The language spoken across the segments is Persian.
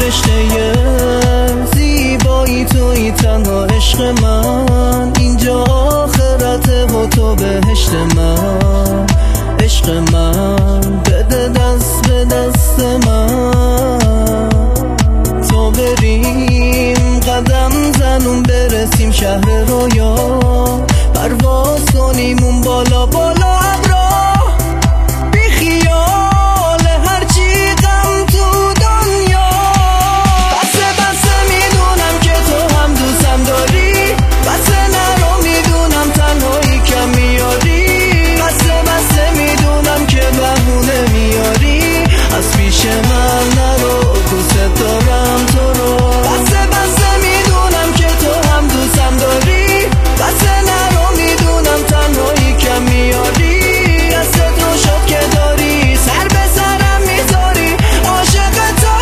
فرشته زیبایی توی تنها عشق من، اینجا آخرته و تو بهشت من. عشق من بده دست به دست من، تا بریم قدم زنون برسیم شهر رویا، پرواز کنیم اون بالا بالا ابرا، بی خیال هرچی غم تو دنیا. بسه بسه میدونم که تو هم دوستم داری، بسه نرو میدونم تنهایی کم میاری، بسه بسه میدونم که بهونه میاری، از پیش من نرو دوست دارم تو رو. بسه بسه میدونم که تو هم دوستم داری، بسه نرو میدونم تنهایی کم میاری، دستت رو شد که داری سر به سرم میذاری، عاشقتم.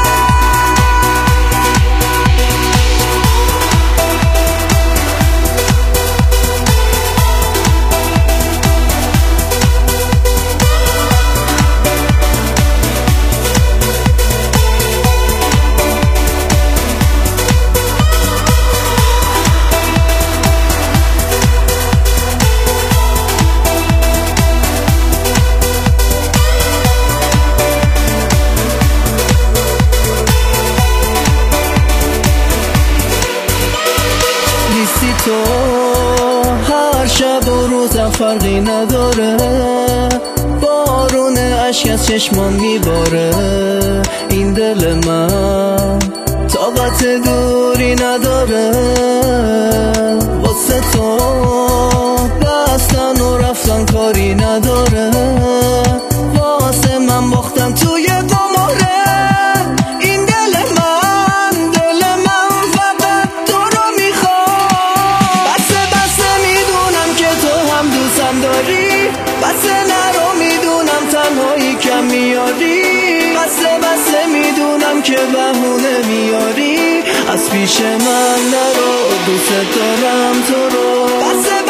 نیستی تو هر شب و روزم فرقی نداره، بارون اشک از چشمان میباره، این دل من طاقت دوری نداره، واسه تو بستن و رفتن کاری نداره، واسه من باختم توی قماره، این دل من فقط تو رو میخواد. بسه بسه میدونم که تو هم دوستم داری، بسه نرو میدونم تنهایی کم میاری، بسه بسه میدونم که بهونه میاری، از پیش من نرو دوست دارم تو رو. بسه